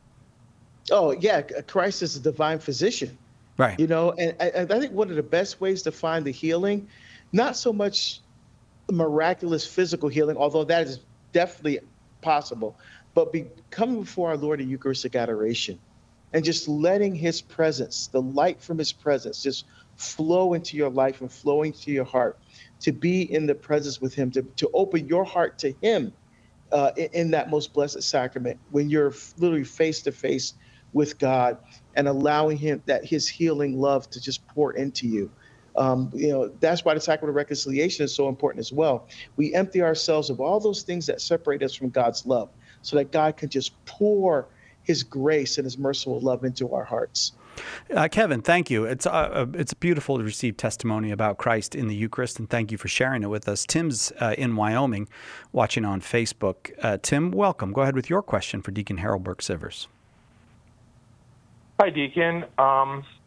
Oh, yeah. Christ is a divine physician. Right. You know, and I, I think one of the best ways to find the healing, not so much miraculous physical healing, although that is definitely possible, but be coming before our Lord in Eucharistic adoration and just letting his presence, the light from his presence, just flow into your life and flow into your heart, to be in the presence with him, to, to open your heart to him uh, in, in that most blessed sacrament, when you're literally face to face with God and allowing him that his healing love to just pour into you. Um, you know, that's why the sacrament of reconciliation is so important as well. We empty ourselves of all those things that separate us from God's love so that God can just pour his grace and his merciful love into our hearts. Uh, Kevin, thank you. It's uh, it's beautiful to receive testimony about Christ in the Eucharist, and thank you for sharing it with us. Tim's uh, in Wyoming, watching on Facebook. Uh, Tim, welcome. Go ahead with your question for Deacon Harold Burke-Sivers. Hi, Deacon. Um,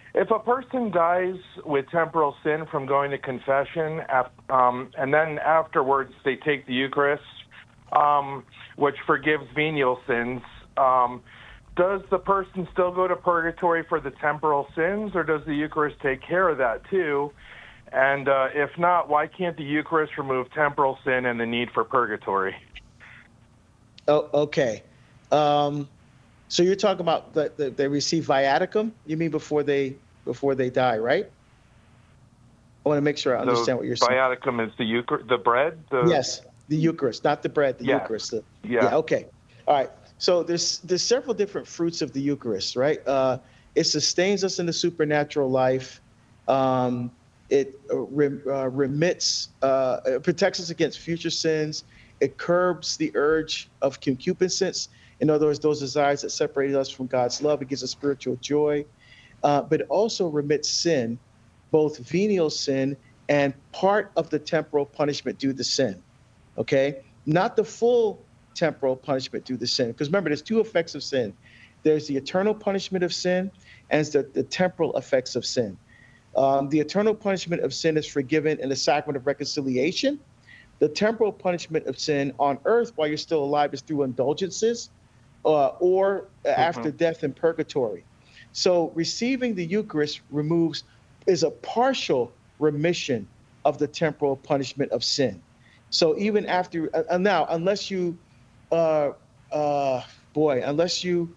if a person dies with temporal sin from going to confession, um, and then afterwards they take the Eucharist, um, which forgives venial sins, um, does the person still go to purgatory for the temporal sins, or does the Eucharist take care of that too? And uh, if not, why can't the Eucharist remove temporal sin and the need for purgatory? Oh, okay. Um, so you're talking about that the, they receive viaticum? You mean before they before they die, right? I want to make sure I understand the what you're saying. Viaticum is the Eucharist, the bread? The... Yes, the Eucharist, not the bread, the yeah. Eucharist. The, yeah. yeah. Okay. All right. So there's there's several different fruits of the Eucharist, right? Uh, it sustains us in the supernatural life. Um, it uh, re, uh, remits, uh, it protects us against future sins. It curbs the urge of concupiscence. In other words, those desires that separate us from God's love. It gives us spiritual joy. Uh, but it also remits sin, both venial sin and part of the temporal punishment due to sin. Okay? Not the full temporal punishment due to sin. Because remember, there's two effects of sin. There's the eternal punishment of sin and the, the temporal effects of sin. Um, the eternal punishment of sin is forgiven in the sacrament of reconciliation. The temporal punishment of sin on earth while you're still alive is through indulgences uh, or mm-hmm. after death in purgatory. So receiving the Eucharist removes, is a partial remission of the temporal punishment of sin. So even after, uh, now, unless you, uh, uh, boy, unless you,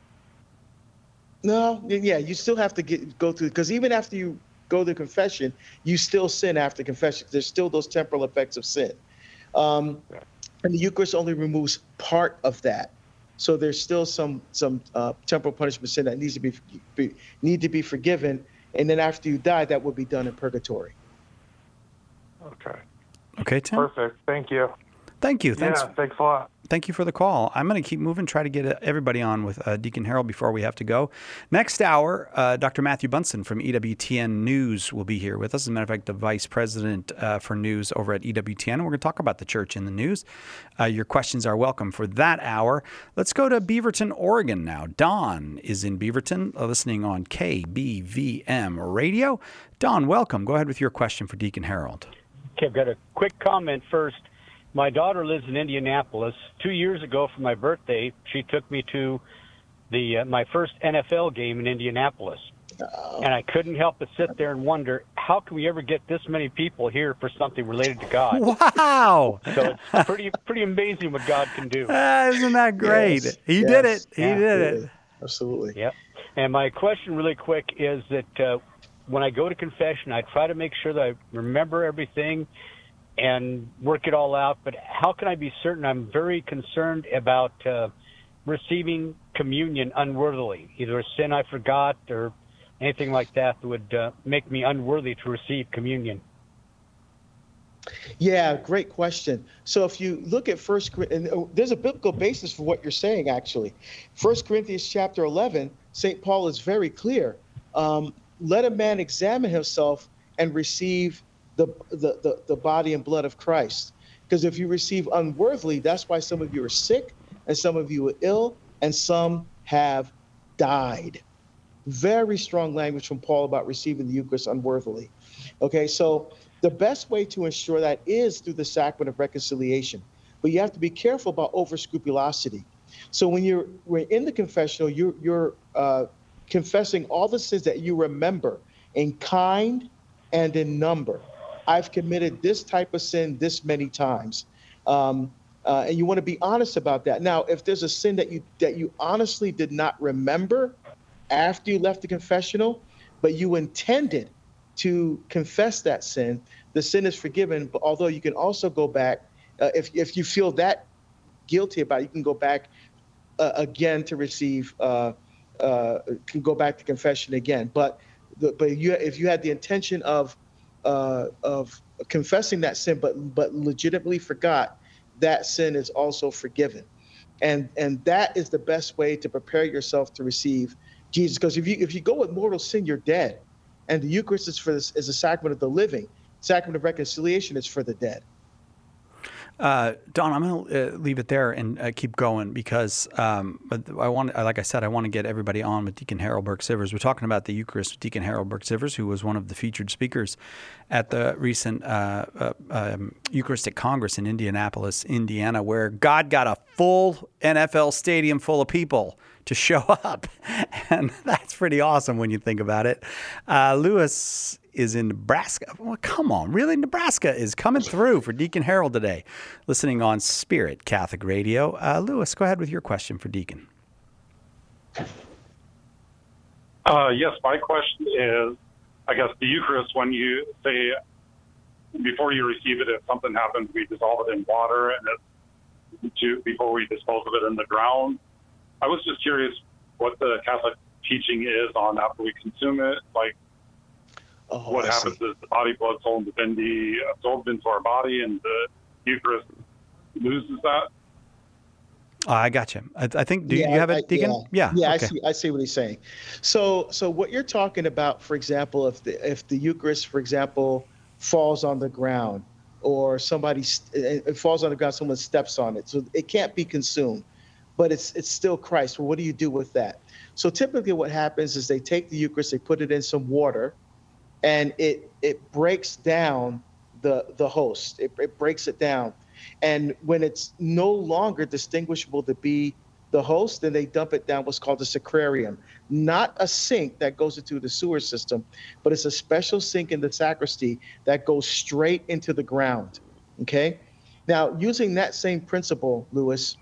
no, yeah, you still have to get go through, because even after you go to confession, you still sin after confession. There's still those temporal effects of sin. Um, and the Eucharist only removes part of that. So there's still some some uh, temporal punishment sin that needs to be, be need to be forgiven. And then after you die, that will be done in purgatory. Okay. Okay, Tim? Perfect. Thank you. Thank you. Thanks. Yeah, thanks a lot. Thank you for the call. I'm going to keep moving, try to get everybody on with uh, Deacon Harold before we have to go. Next hour, uh, Doctor Matthew Bunson from E W T N News will be here with us. As a matter of fact, the Vice President uh, for News over at E W T N. We're going to talk about the church in the news. Uh, your questions are welcome for that hour. Let's go to Beaverton, Oregon now. Don is in Beaverton, uh, listening on K B V M Radio. Don, welcome. Go ahead with your question for Deacon Harold. Okay, I've got a quick comment first. My daughter lives in Indianapolis. Two years ago for my birthday, she took me to the uh, my first N F L game in Indianapolis. Oh. And I couldn't help but sit there and wonder, how can we ever get this many people here for something related to God? Wow! So it's pretty pretty amazing what God can do. Uh, isn't that great? Yes. He yes. did it. He Yeah. did it. Absolutely. Yep. And my question really quick is that uh, when I go to confession, I try to make sure that I remember everything and work it all out, but how can I be certain? I'm very concerned about uh, receiving communion unworthily, either a sin I forgot or anything like that that would uh, make me unworthy to receive communion. Yeah, great question. So if you look at First Corinthians, and there's a biblical basis for what you're saying, actually. First Corinthians chapter eleven, Saint Paul is very clear. Um, let a man examine himself and receive The, the, the, the body and blood of Christ. Because if you receive unworthily, that's why some of you are sick and some of you are ill and some have died. Very strong language from Paul about receiving the Eucharist unworthily. Okay, so the best way to ensure that is through the sacrament of reconciliation. But you have to be careful about over-scrupulosity. So when you're when in the confessional, you're, you're uh, confessing all the sins that you remember in kind and in number. I've committed this type of sin this many times. Um, uh, and you want to be honest about that. Now, if there's a sin that you that you honestly did not remember after you left the confessional, but you intended to confess that sin, the sin is forgiven. But although you can also go back, uh, if, if you feel that guilty about it, you can go back uh, again to receive, uh, uh, can go back to confession again. But the, but you, if you had the intention of Uh, of confessing that sin, but but legitimately forgot, that sin is also forgiven, and and that is the best way to prepare yourself to receive Jesus. Because if you if you go with mortal sin, you're dead, and the Eucharist is for this, is a sacrament of the living. Sacrament of reconciliation is for the dead. Uh, Don, I'm going to uh, leave it there and uh, keep going because um, I want, like I said, I want to get everybody on with Deacon Harold Burke-Sivers. We're talking about the Eucharist with Deacon Harold Burke-Sivers, who was one of the featured speakers at the recent uh, uh, um, Eucharistic Congress in Indianapolis, Indiana, where God got a full N F L stadium full of people to show up. And that's pretty awesome when you think about it. Uh, Lewis is in Nebraska. Well, come on, really? Nebraska is coming through for Deacon Harold today, listening on Spirit Catholic Radio. Uh, Lewis, go ahead with your question for Deacon. Uh, yes, my question is, I guess the Eucharist, when you say, before you receive it, if something happens, we dissolve it in water, and it, to, before we dispose of it in the ground. I was just curious what the Catholic teaching is on after we consume it, like, Oh, what I happens see. is the body, blood, soul, and divinity absorbed into our body, and the Eucharist loses that. Oh, I got you. I, I think. Do yeah, you have I, it, Deacon? Yeah, yeah. yeah okay. I see. I see what he's saying. So, so what you're talking about, for example, if the if the Eucharist, for example, falls on the ground, or somebody it falls on the ground, someone steps on it, so it can't be consumed, but it's it's still Christ. Well, what do you do with that? So typically, what happens is they take the Eucharist, they put it in some water, and it it breaks down the the host. It, it breaks it down. And when it's no longer distinguishable to be the host, then they dump it down what's called a sacrarium. Not a sink that goes into the sewer system, but it's a special sink in the sacristy that goes straight into the ground. Okay? Now, using that same principle, Lewis,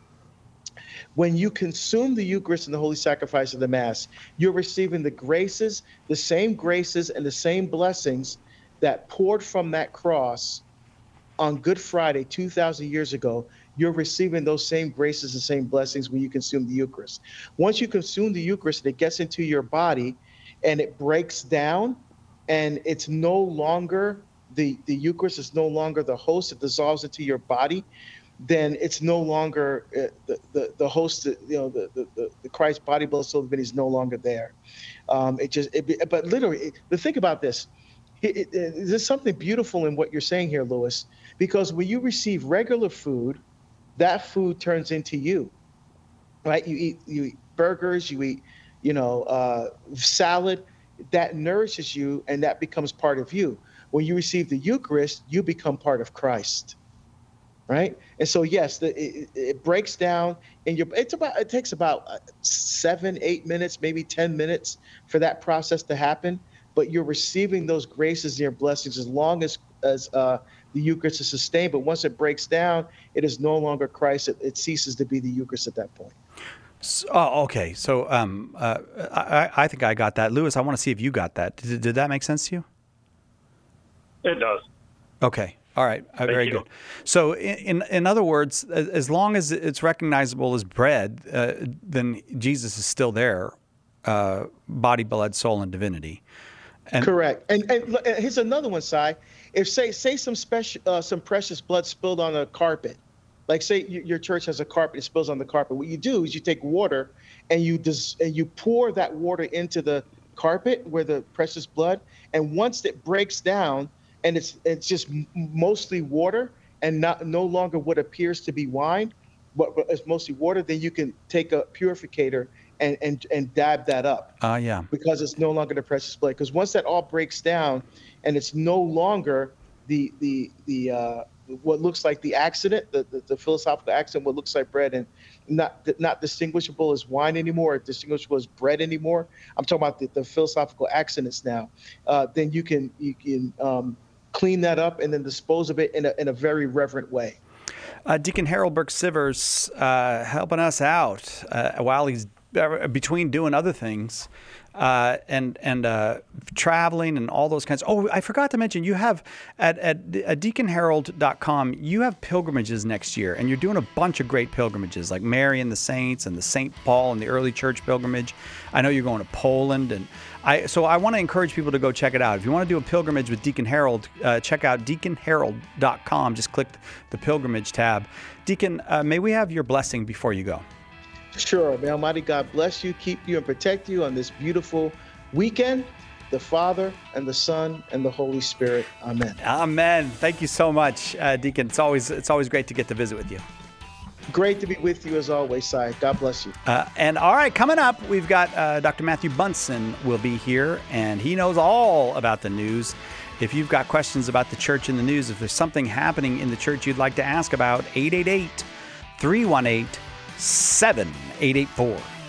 when you consume the Eucharist and the Holy Sacrifice of the Mass, you're receiving the graces, the same graces and the same blessings that poured from that cross on Good Friday two thousand years ago. You're receiving those same graces and same blessings when you consume the Eucharist. Once you consume the Eucharist, it gets into your body and it breaks down, and it's no longer, the, the Eucharist is no longer the host. It dissolves into your body. Then it's no longer uh, the, the the host, you know, the the, the Christ body, blood, soul, divinity is no longer there. Um, it just, it, but literally, it, the think about this. It, it, it, there's something beautiful in what you're saying here, Lewis, because when you receive regular food, that food turns into you, right? You eat you eat burgers, you eat, you know, uh, salad, that nourishes you, and that becomes part of you. When you receive the Eucharist, you become part of Christ. Right, and so yes, the, it, it breaks down, and you it's about it takes about seven, eight minutes, maybe ten minutes for that process to happen. But you're receiving those graces and your blessings as long as as uh, the Eucharist is sustained. But once it breaks down, it is no longer Christ. It, it ceases to be the Eucharist at that point. So, oh, okay. So um, uh, I, I think I got that, Lewis. I want to see if you got that. Did, did that make sense to you? It does. Okay. All right. Uh, very you. good. So, in in other words, as long as it's recognizable as bread, uh, then Jesus is still there, uh, body, blood, soul, and divinity. And Correct. And, and here's another one, Si. If say say some special uh, some precious blood spilled on a carpet, like say you, your church has a carpet, it spills on the carpet. What you do is you take water and you dis, and you pour that water into the carpet where the precious blood, and once it breaks down, and it's it's just mostly water and not no longer what appears to be wine, but, but it's mostly water, then you can take a purificator and and, and dab that up. Ah, uh, yeah. Because it's no longer the precious blood. Because once that all breaks down and it's no longer the the the uh, what looks like the accident, the, the, the philosophical accident, what looks like bread and not not distinguishable as wine anymore, or distinguishable as bread anymore. I'm talking about the, the philosophical accidents now. Uh, then you can you can um, clean that up and then dispose of it in a in a very reverent way. Uh, Deacon Harold Burke-Sivers uh, helping us out uh, while he's uh, between doing other things uh, and and uh, traveling and all those kinds. Oh, I forgot to mention, you have at at, at deacon harold dot com, you have pilgrimages next year, and you're doing a bunch of great pilgrimages like Mary and the Saints and the Saint Paul and the early church pilgrimage. I know you're going to Poland, and I so I want to encourage people to go check it out. If you want to do a pilgrimage with Deacon Harold, uh, check out deacon harold dot com. Just click the pilgrimage tab. Deacon, uh, may we have your blessing before you go? Sure. May Almighty God bless you, keep you, and protect you on this beautiful weekend. the Father, and the Son, and the Holy Spirit. Amen. Amen. Thank you so much, uh, Deacon. It's always it's always great to get to visit with you. Great to be with you as always, Si. God bless you. Uh, and all right, coming up, we've got uh, Doctor Matthew Bunson will be here, and he knows all about the news. If you've got questions about the church and the news, if there's something happening in the church you'd like to ask about, eight eight eight, three one eight, seven eight eight four.